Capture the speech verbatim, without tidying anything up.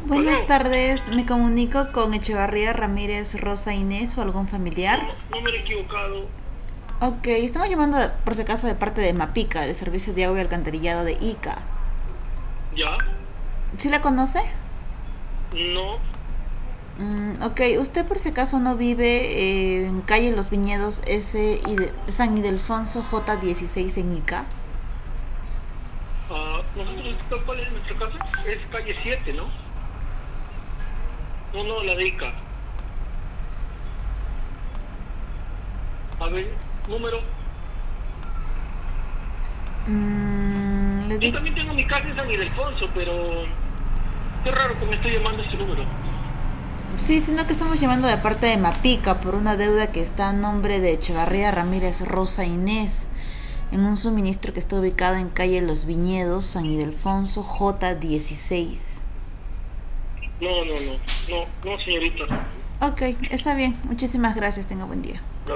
Buenas Aló, tardes, me comunico con Echevarría Ramírez Rosa Inés o algún no, familiar. no me he equivocado. Ok, estamos llamando por si acaso de parte de Mapica, el servicio de agua y alcantarillado de Ica. ¿Ya? ¿Sí la conoce? No, Mm, ok, usted por si acaso no vive eh, en calle Los Viñedos S y de San Ildefonso J dieciséis en Ica. ah, nosotros, ¿cuál es nuestra casa? Es calle siete, ¿no? No, no, la de Ica. A ver, número. Mm, le Yo di... también tengo mi casa en San Ildefonso, pero qué raro que me estoy llamando este número. Sí, sino que estamos llamando de parte de Mapica por una deuda que está a nombre de Echevarría Ramírez Rosa Inés en un suministro que está ubicado en calle Los Viñedos, San Ildefonso J dieciséis. No, no, no, no, no, señorita. Ok, está bien. Muchísimas gracias. Tenga buen día.